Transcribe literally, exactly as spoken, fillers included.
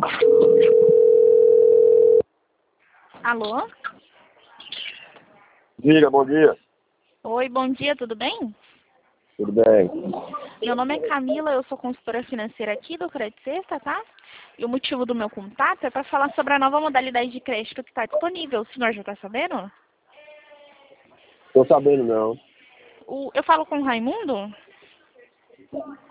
Alô? Diga, bom dia. Oi, bom dia, tudo bem? Tudo bem? Meu nome é Camila, eu sou consultora financeira aqui do Crédito Sexta, tá? E o motivo do meu contato é para falar sobre a nova modalidade de crédito que está disponível. O senhor já está sabendo? Tô sabendo não. O, eu falo com o Raimundo?